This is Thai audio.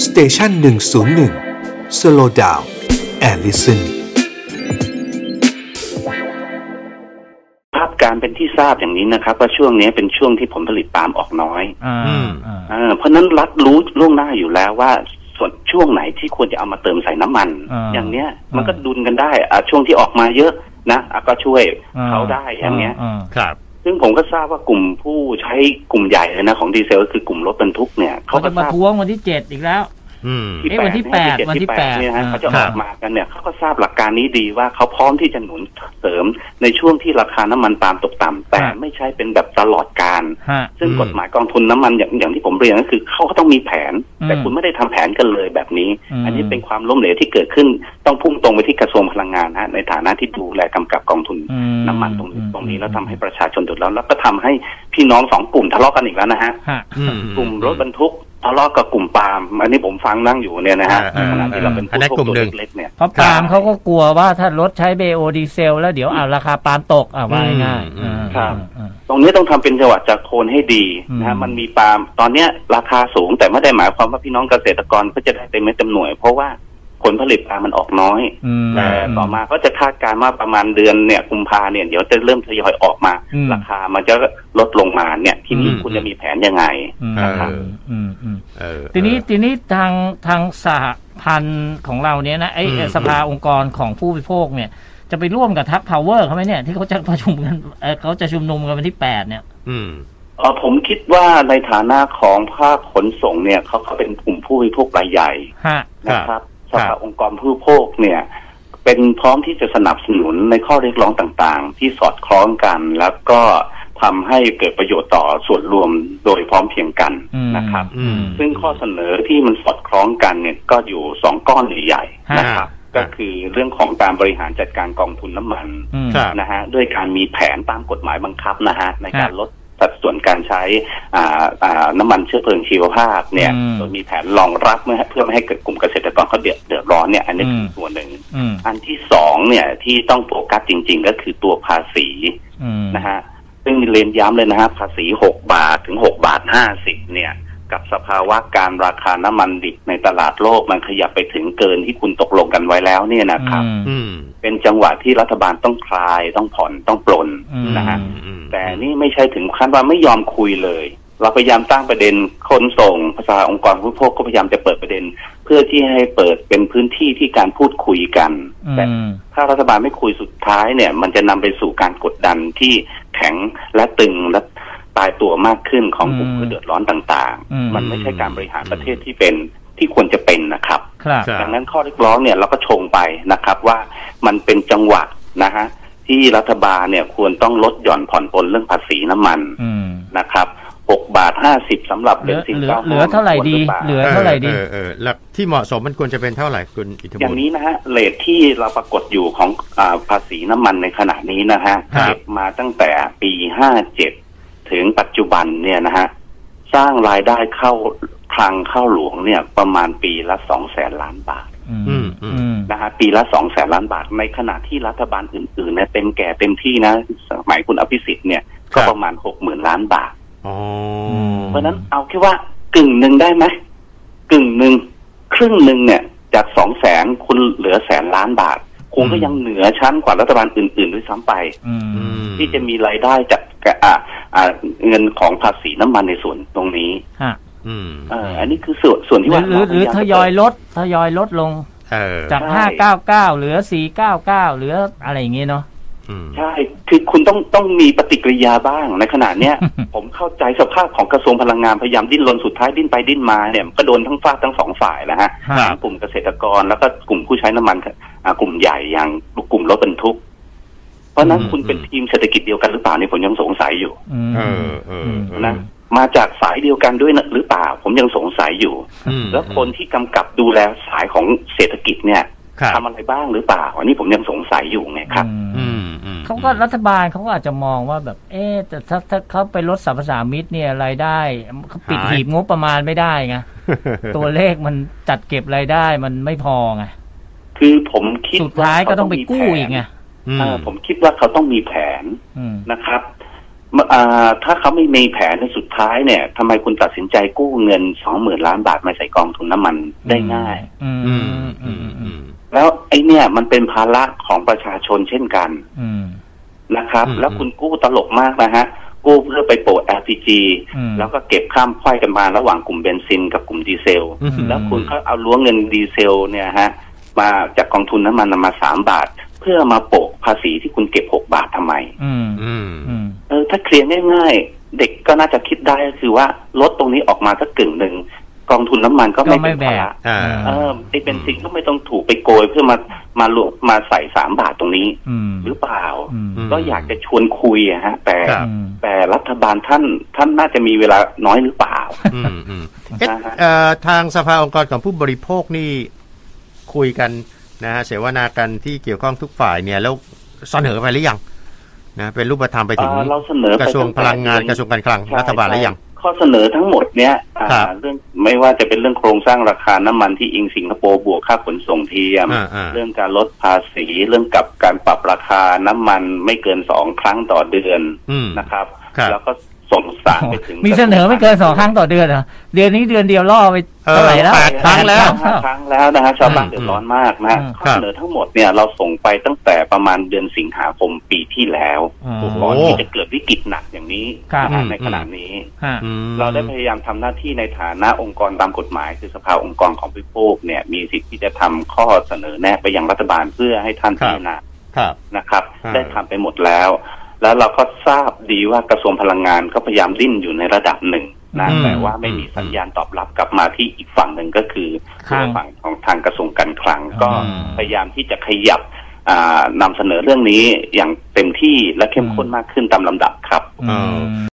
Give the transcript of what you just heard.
สเตชัน101 Slow Down and Listen ภาพการเป็นที่ทราบอย่างนี้นะครับว่าช่วงนี้เป็นช่วงที่ผลผลิตปาล์มออกน้อยเพราะนั้นรัฐรู้ล่วงหน้าอยู่แล้วว่าส่วนช่วงไหนที่ควรจะเอามาเติมใส่น้ำมันอย่างเนี้ยมันก็ดุลกันได้ช่วงที่ออกมาเยอะนะก็ช่วยเขาได้อย่างเงี้ยครับซึ่งผมก็ทราบว่ากลุ่มผู้ใช้กลุ่มใหญ่เลยนะของดีเซลก็คือกลุ่มรถบรรทุกเนี่ยเขาจะมาทวงวันที่7อีกแล้ววันที่8เนี่ยฮะเขาจะออกมากันเนี่ยเขาก็ทราบหลักการนี้ดีว่าเขาพร้อมที่จะหนุนเสริมในช่วงที่ราคาน้ำมันปาล์มตกต่ำแต่ไม่ใช่เป็นแบบตลอดการซึ่งกฎหมายกองทุนน้ำมันอย่างที่ผมเรียนก็คือเขาก็ต้องมีแผนแต่คุณไม่ได้ทำแผนกันเลยแบบนี้อันนี้เป็นความล้มเหลวที่เกิดขึ้นต้องพุ่งตรงไปที่กระทรวงพลังงานฮะในฐานะที่ดูแลกำกับกองทุนน้ำมันตรงนี้แล้วทำให้ประชาชนเดือดร้อนแล้วก็ทำให้พี่น้องสองกลุ่มทะเลาะกันอีกแล้วนะฮะกลุ่มรถบรรทุกทะเลาะกับกลุ่มปาล์มอันนี้ผมฟังนั่งอยู่เนี่ยนะฮะขณะที่เราเป็นผู้ควบคุมเล็กๆเนี่ยเพราะปาล์มเขาก็กลัวว่าถ้ารถใช้เบโอดีเซลแล้วเดี๋ยวราคาปาล์มตกว่าง่ายครับตรงนี้ต้องทำเป็นจังหวะจากโคนให้ดีนะฮะมันมีปาล์มตอนเนี้ยราคาสูงแต่ไม่ได้หมายความว่าพี่น้องเกษตรกรก็จะได้เต็มเม็ดเต็มหน่วยเพราะว่าผลผลิตปาล์มมันออกน้อยแต่ต่อมาก็จะคาดการณ์ว่าประมาณเดือนเนี่ยกุมภาเนี่ยเดี๋ยวจะเริ่มทยอยออกมาราคามันจะลดลงมาเนี่ยทีนี้คุณจะมีแผนยังไงนะครับทีนี้ทางสหพันธ์ของเราเนี่ยนะสภาองค์กรของผู้บริโภคเนี่ยจะไปร่วมกับทักพาวเวอร์เขาไหมเนี่ยที่เขาจะประชุมกันเขาจะชุมนุมกันวันที่8เนี่ยผมคิดว่าในฐานะของภาคขนส่งเนี่ยเขาเป็นกลุ่มผู้บริโภครายใหญ่นะครับสภาองค์กรผู้บริโภคเนี่ยเป็นพร้อมที่จะสนับสนุนในข้อเรียกร้องต่างๆที่สอดคล้องกันแล้วก็ทำให้เกิดประโยชน์ต่อส่วนรวมโดยพร้อมเพรียงกันนะครับซึ่งข้อเสนอที่มันสอดคล้องกันเนี่ยก็อยู่2ก้อนใหญ่ๆนะครับก็คือเรื่องของการบริหารจัดการกองทุนน้ำมันนะฮะด้วยการมีแผนตามกฎหมายบังคับนะฮะในการลดสัดส่วนการใช้น้ำมันเชื้อเพลิงชีวภาพเนี่ยโดยมีแผนรองรับเพื่อไม่ให้เกิดกลุ่มเกษตรกรเขาเดือดร้อนเนี่ยอันนี้คือส่วนหนึ่งอันที่2เนี่ยที่ต้องโฟกัสจริงๆก็คือตัวภาษีนะฮะซึ่งเรียนย้ำเลยนะฮะภาษี6 บาทถึง6 บาท 50เนี่ยกับสภาวะการราคาน้ำมันดิบในตลาดโลกมันขยับไปถึงเกินที่คุณตกลงกันไว้แล้วเนี่ยนะครับเป็นจังหวะที่รัฐบาลต้องคลายต้องผ่อนต้องปลนนะฮะแต่นี่ไม่ใช่ถึงขั้นว่าไม่ยอมคุยเลยเราพยายามตั้งประเด็นคนส่งภาษาองค์กรผู้บริโภคก็พยายามจะเปิดประเด็นเพื่อที่ให้เปิดเป็นพื้นที่ที่การพูดคุยกันแต่ถ้ารัฐบาลไม่คุยสุดท้ายเนี่ยมันจะนำไปสู่การกดดันที่แข็งและตึงและตายตัวมากขึ้นของกลุ่มผู้เดือดร้อนต่างๆมันไม่ใช่การบริหารประเทศที่เป็นที่ควรจะเป็นนะครับดังนั้นข้อเรียกร้องเนี่ยเราก็ชงไปนะครับว่ามันเป็นจังหวะนะฮะที่รัฐบาลเนี่ยควรต้องลดหย่อนผ่อนปลนเรื่องภาษีน้ำมันนะครับ6 บาท 50สำหรับเบนซินเหลือเท่าไหร่ดีเหลือเท่าไหร่ดีแล้วที่เหมาะสมมันควรจะเป็นเท่าไหร่คุณอิทธิบุญอย่างนี้นะฮะเรทที่เราปรากฏอยู่ของภาษีน้ำมันในขณะนี้นะฮะเก็บมาตั้งแต่ปี57ถึงปัจจุบันเนี่ยนะฮะสร้างรายได้เข้าคลังเข้าหลวงเนี่ยประมาณปีละ200,000 ล้านบาทนะฮะปีละ200,000 ล้านบาทในขณะที่รัฐบาลอื่นๆเนี่ยเต็มที่นะสมัยคุณอภิสิทธิ์เนี่ยก็ประมาณ60,000 ล้านบาทเพราะนั้นเอาแค่ว่ากึ่งหนึ่งได้ไหมกึ่งหนึ่งครึ่งหนึ่งเนี่ยจาก200,000คุณเหลือ100,000 ล้านบาทคงก็ยังเหนือชั้นกว่ารัฐบาลอื่นๆด้วยซ้ำไปที่จะมีรายได้จากเงินของภาษีน้ำมันในส่วนตรงนี้อันนี้คือส่วนที่ว่าหรือทยอยลดลงจาก599เหลือ499เหลืออะไรอย่างเงี้ยเนาะใช่คือคุณต้องมีปฏิกิริยาบ้างในขณะเนี้ย ผมเข้าใจสภาพของกระทรวงพลังงานพยายามดิ้นรนสุดท้ายดิ้นไปดิ้นมาเนี่ยก็โดนทั้งทั้ง2 ฝ่ายนะฮะทั้งกลุ่มเกษตรกรแล้วก็กลุ่มผู้ใช้น้ำมันกลุ่มใหญ่อย่างกลุ่มรถบรรทุกเพราะนั้นคุณเป็นทีมเศรษฐกิจเดียวกันหรือเปล่านี่ผมยังสงสัยอยู่นะมาจากสายเดียวกันด้วยหรือเปล่าผมยังสงสัยอยู่แล้วคนที่กำกับดูแลสายของเศรษฐกิจเนี่ยทำอะไรบ้างหรือเปล่าอันนี้ผมยังสงสัยอยู่ไงครับเขาก็รัฐบาลเขาก็อาจจะมองว่าแบบแต่ถ้าเขาไปลดสรรพสามิตเนี่ยรายได้เขาปิดหีบงบประมาณไม่ได้ไงตัวเลขมันจัดเก็บรายได้มันไม่พอไงคือผมคิดสุดท้ายก็ต้องไปกู้อีกไงผมคิดว่าเขาต้องมีแผนนะครับถ้าเขาไม่มีแผนในสุดท้ายเนี่ยทำไมคุณตัดสินใจกู้เงิน 20,000 ล้านบาทมาใส่กองทุนน้ำมันได้ง่ายแล้วไอ้เนี่ยมันเป็นภาระของประชาชนเช่นกันนะครับแล้วคุณกู้ตลกมากนะฮะกู้เพื่อไปโปะ LPG แล้วก็เก็บข้ามค่อยกันมาระหว่างกลุ่มเบนซินกับกลุ่มดีเซลแล้วคุณก็เอาล้วงเงินดีเซลเนี่ยฮะมาจากกองทุนน้ำมันมา3 บาทเพื่อมาโปะภาษีที่คุณเก็บ6 บาททำไมถ้าเคลียร์ง่ายๆเด็กก็น่าจะคิดได้ก็คือว่าลดตรงนี้ออกมาสักกึ่งหนึ่งกองทุนน้ำมันก็ไม่เป็นภาระไอ้เบนซินก็ไม่ต้องถูกไปโกยเพื่อมาใส่3 บาทตรงนี้หรือเปล่าก็อยากจะชวนคุยฮะแต่รัฐบาลท่านน่าจะมีเวลาน้อยหรือเปล่าทางสภาองค์กรของผู้บริโภคนี่คุยกันนะฮะเสวนากันที่เกี่ยวข้องทุกฝ่ายเนี่ยแล้วเสนอไปหรือยังนะเป็นรูปธรรมไปถึงกระทรวงพลังงานกระทรวงการคลังรัฐบาลหรือยังข้อเสนอทั้งหมดเนี้ยเรื่องไม่ว่าจะเป็นเรื่องโครงสร้างราคาน้ำมันที่อิงสิงคโปร์บวกค่าขนส่งเทียมเรื่องการลดภาษีเรื่องกับการปรับราคาน้ำมันไม่เกิน2 ครั้งต่อเดือนนะครับแล้วก็ส่งสารไปถึงมีเสนอไม่เกิน2 ครั้งต่อเดือนเหรอเดือนนี้เดือนเดียวล่อไปเท่าไหร่แล้ว 8 ครั้งแล้ว 5 ครั้งแล้วนะฮะชาวบ้านเดือดร้อนมากนะข้อเสนอทั้งหมดเนี่ยเราส่งไปตั้งแต่ประมาณเดือนสิงหาคมปีที่แล้วก่อนที่จะเกิดวิกฤตหนักอย่างนี้ในขณะนี้เราได้พยายามทำหน้าที่ในฐานะองค์กรตามกฎหมายคือสภาองค์กรของผู้บริโภคเนี่ยมีสิทธิ์ที่จะทำข้อเสนอแนะไปยังรัฐบาลเพื่อให้ท่านพิจารณานะครับได้ทำไปหมดแล้วเราก็ทราบดีว่ากระทรวงพลังงานก็พยายามดิ้นอยู่ในระดับหนึ่งนะแต่ว่าไม่มีสัญญาณตอบรับกลับมาที่อีกฝั่งหนึ่งก็คือฝั่งของทางกระทรวงการคลังก็พยายามที่จะขยับนำเสนอเรื่องนี้อย่างเต็มที่และเข้มข้นมากขึ้นตามลำดับครับ